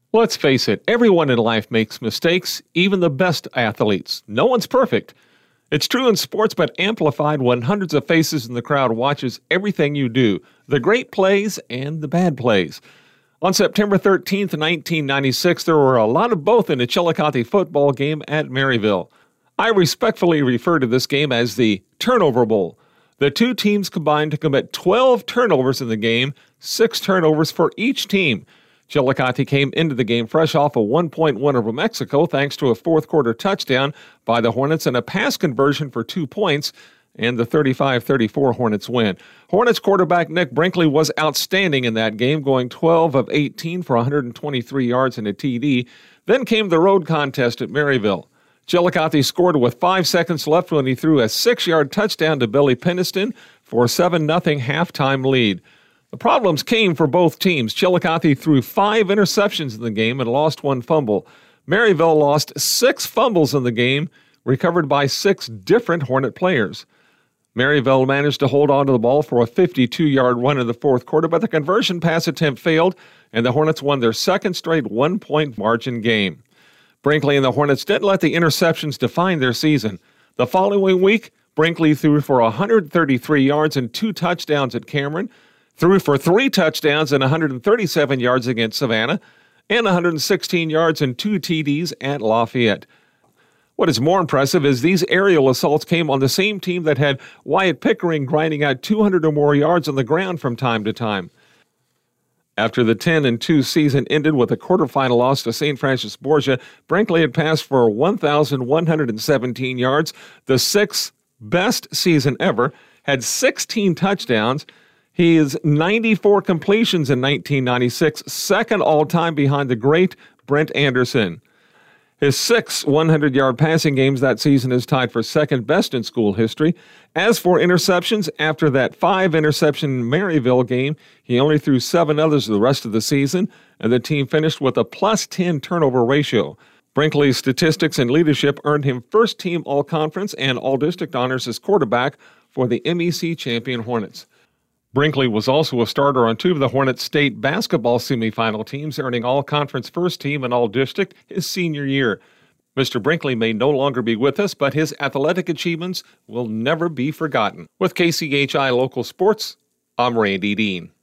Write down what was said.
Let's face it, everyone in life makes mistakes, even the best athletes. No one's perfect. It's true in sports, but amplified when hundreds of faces in the crowd watches everything you do, the great plays and the bad plays. On September 13th, 1996, there were a lot of both in a Chillicothe football game at Maryville. I respectfully refer to this game as the Turnover Bowl. The two teams combined to commit 12 turnovers in the game, 6 turnovers for each team. Chillicothe came into the game fresh off a 1-point win over Mexico thanks to a fourth-quarter touchdown by the Hornets and a pass conversion for 2 points, and the 35-34 Hornets win. Hornets quarterback Nick Brinkley was outstanding in that game, going 12 of 18 for 123 yards and a TD. Then came the road contest at Maryville. Chillicothe scored with 5 seconds left when he threw a 6-yard touchdown to Billy Peniston for a 7-0 halftime lead. The problems came for both teams. Chillicothe threw 5 interceptions in the game and lost 1 fumble. Maryville lost 6 fumbles in the game, recovered by 6 different Hornet players. Maryville managed to hold on to the ball for a 52-yard run in the fourth quarter, but the conversion pass attempt failed, and the Hornets won their second straight 1-point margin game. Brinkley and the Hornets didn't let the interceptions define their season. The following week, Brinkley threw for 133 yards and 2 touchdowns at Cameron, threw for 3 touchdowns and 137 yards against Savannah, and 116 yards and 2 TDs at Lafayette. What is more impressive is these aerial assaults came on the same team that had Wyatt Pickering grinding out 200 or more yards on the ground from time to time. After the 10-2 season ended with a quarterfinal loss to St. Francis Borgia, Brinkley had passed for 1,117 yards, the 6th best season ever, had 16 touchdowns. He has 94 completions in 1996, second all-time behind the great Brent Anderson. His 6 100-yard passing games that season is tied for second best in school history. As for interceptions, after that 5-interception Maryville game, he only threw 7 others the rest of the season, and the team finished with a +10 turnover ratio. Brinkley's statistics and leadership earned him first-team All-Conference and All-District honors as quarterback for the MEC champion Hornets. Brinkley was also a starter on 2 of the Hornets state basketball semifinal teams, earning All-Conference First Team and All-District his senior year. Mr. Brinkley may no longer be with us, but his athletic achievements will never be forgotten. With KCHI Local Sports, I'm Randy Dean.